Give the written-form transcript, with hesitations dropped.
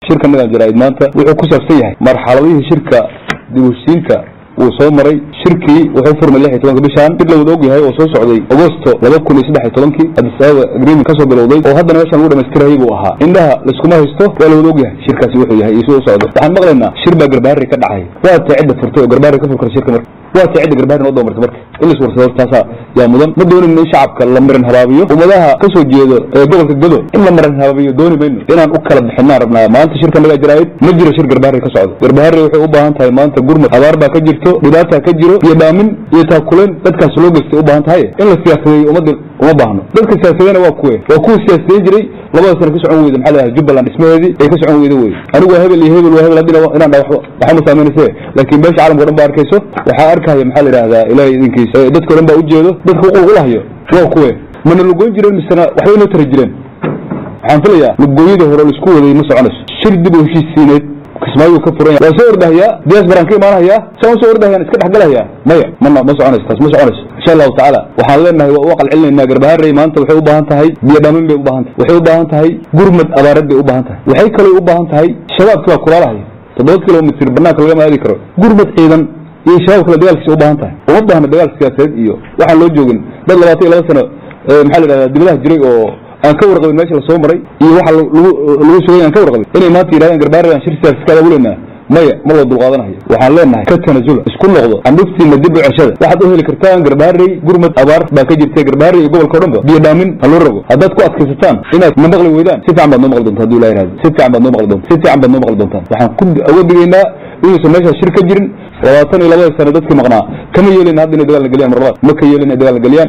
shirka naga jaraa'id maanta wuxuu ku saabsan yahay marxaladihii shirka dib-u-heshiisiinta uu soo maray shirkii wuxuu furmay 16 bishan dib loo og yahay oo soo socday Agosto 2013 Addis Ababa agreement ka soo bilowday oo haddana meeshan lagu dhameystirahay buu ahaa indhaha la iskuma haysto waa loo og yahay shirkaasi wuxuu yahay isoo socdo waxaan maqlaynaa shir baa garbaari ka dhacay waa taacid furtay oo garbaari ka furtay shirka marka waa taacid garbaari oo doomartay marka in la iswarsado taasa yaa mudan ma doonin in shacabka la marin habaabiyo umadaha ka soo jeedo gobolka Gado in la marin habaabiyo dooni mayno inaan u kala bixinaa rabnaa maanta shirka naga jaraa'id ma jiro shir garbaari ka socdo garbaari wuxuu u baahan tahay maanta gurmad abaar baa ka jirto dhibaata ka jiro iyo dhaamin iyo taakuleen dadkaas loo geystay u baahan tahay in la siyaasadeeyo umada uma baahno dadka siyaasadena waa kuwa siyaasadeyn jiray labada sano ka socon weeyay maxaa Jubbaland ismaheedii ay ka socon weeyay way anigu hebel iyo hebel hadina inaan dhawaxo waxa ma saameynaysaa laakiin beesha caalamka dhan baa arkayso waxa arkaya maxaa la yiraahdaa ilaahay idinkiisa dadka dhan baa u jeedo dadka u lahayo waa kuwa mana lugoyn jireen misana waxay inoo tiri jireen waxaan filayaa lugooyada hore la isku waday ma soconayso shir dib u heshiisiineed kismaayo ka furan waa soo ordahaya diaspora ka imaanaya soo ordahayaan iska dhaxgalaya maya ma soconayso taas ma soconayso insha Allah taala waxaan leenahay waa waqal cilnayna garbaharay maanta waxay u baahan tahay biyo dhamin bay u baahan tahay waxay u baahan tahay gurmad abaarad bay u baahan tahay waxay kale u baahan tahay shabaabka kulaalahay 7 kilomitir banaanka laga maadi karo gurmad ciidan iyo shabaabka dagaalkiisa u baahan tahay uma baahna dagaal siyaasadeed iyo waxa loo joogin dad 22 sano maxaa la yiraahdaa dibadaha jiray oo aan ka warqabin meesha la soo maray iyo waxa lagu soo aan ka warqabin inay maanta yiraahdaan garbaarada shir siyaasadeed ka wulina maya ma wada dulqaadanayo waxaan leenahay ka tanasula isku noqdo anduftiina dib u ceshada waxaad u heli kartaan garbaaray gurmad abaar baa ka jirtay garbaaray iyo gobolka dhanba biyo dhaamin haloo rago haddaad ku adkaysataan inaad ma maqli weydaan si fiican baad noo maqli doontaa hadduu ilaahay raadi si fiican baad noo maqli doontaa si fiican baad noo maqli doontaan waxaan ku awoodeynaa inuusan meesha shir ka jirin 22 sano dadkii maqnaa kama yeelin hadda inay dagaal la geliyaan mar labaad ma ka yeelin inay dagaal la geliyaan